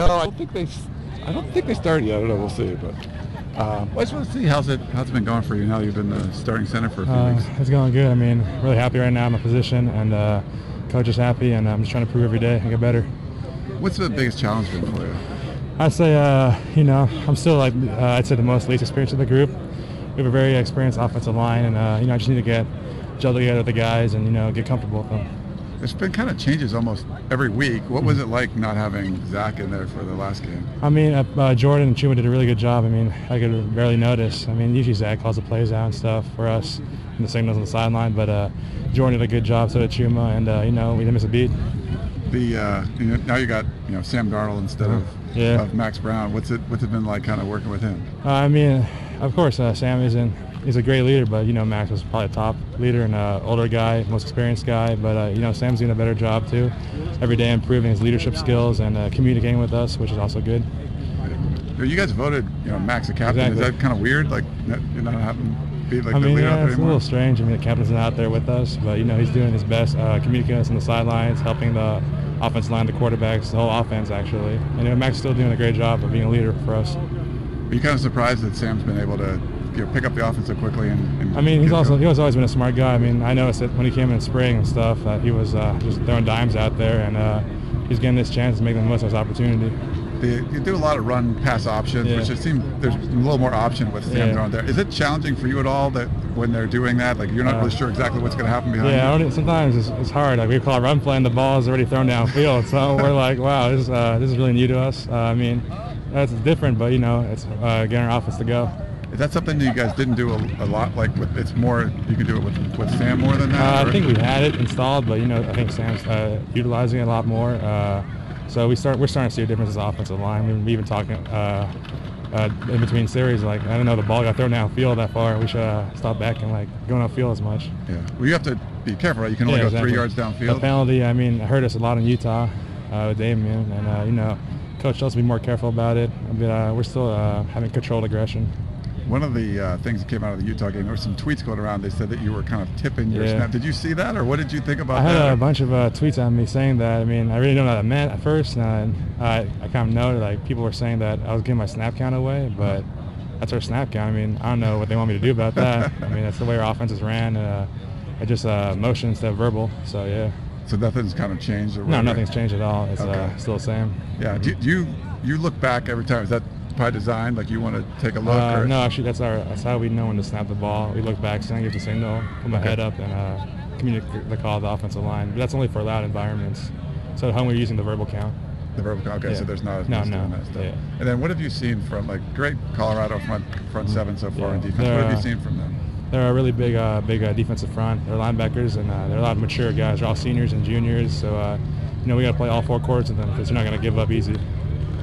No, I don't think they started yet. I don't know. We'll see. But I just want to see how's it been going for you now. You've been the starting center for a few weeks. It's going good. I mean, really happy right now in my position, and coach is happy, and I'm just trying to improve every day and get better. What's the biggest challenge been for you? I'd say, I'm still I'd say the least experienced of the group. We have a very experienced offensive line, and I just need to gel together with the guys and get comfortable with them. There's been kind of changes almost every week. What was it like not having Zach in there for the last game? I mean, Jordan and Chuma did a really good job. I mean, I could barely notice. I mean, usually Zach calls the plays out and stuff for us and the signals on the sideline, but Jordan did a good job, so did Chuma, and we didn't miss a beat. Now you got Sam Darnold instead of Max Brown. What's it been like kind of working with him? I mean, of course, Sam he's a great leader, but Max was probably a top leader and older guy, most experienced guy. But Sam's doing a better job too, every day improving his leadership skills and communicating with us, which is also good. You guys voted Max a captain. Exactly. Is that kind of weird? Like you're not having to be like the leader out there it's anymore? A little strange. I mean, the captain's not out there with us, but he's doing his best, communicating us on the sidelines, helping the offensive line, the quarterbacks, the whole offense actually. And Max is still doing a great job of being a leader for us. Are you kind of surprised that Sam's been able to pick up the offense so quickly? And I mean, he was always been a smart guy. I mean, I noticed that when he came in spring and stuff, that he was just throwing dimes out there, and he's getting this chance to make the most of his opportunity. You do a lot of run-pass options, which it seems there's a little more option with Sam on there. Is it challenging for you at all that when they're doing that, like you're not really sure exactly what's going to happen behind you? Sometimes it's hard. Like we call a run play and the ball is already thrown downfield, so we're like, wow, this is really new to us. I mean, that's different, but it's getting our offense to go. Is that something that you guys didn't do a lot? Like it's more you can do it with Sam more than that? I think we had it installed, but I think Sam's utilizing it a lot more. So we're starting to see a difference as offensive line. We even talking in between series, like I don't know, the ball got thrown downfield that far. We should stop back and going upfield as much. Yeah. Well, you have to be careful, right? You can only go 3 yards downfield. The penalty, I mean, hurt us a lot in Utah with Damian, and Coach tells us to be more careful about it. But we're still having controlled aggression. One of the things that came out of the Utah game, there were some tweets going around. They said that you were kind of tipping your snap. Did you see that, or what did you think about that? I had a bunch of tweets on me saying that. I mean, I really don't know what that meant at first, and I kind of noted like people were saying that I was giving my snap count away, but that's our snap count. I mean, I don't know what they want me to do about that. I mean, that's the way our offenses ran. I just motion instead of verbal. So yeah. So nothing's kind of changed? No, nothing's changed at all. It's still the same. Yeah. Do you look back every time? Is that by design, like you want to take a look? No, actually that's how we know when to snap the ball. We look back, give the signal, put my head up, and communicate the call of the offensive line. But that's only for loud environments. So at home we're using the verbal count. The verbal count. Okay, so there's not no. That stuff. Yeah. And then what have you seen from great Colorado front seven so far in defense? What have you seen from them? They're a really big defensive front. They're linebackers, and they're a lot of mature guys. They're all seniors and juniors. So we got to play all 4 quarters of them because they're not going to give up easy.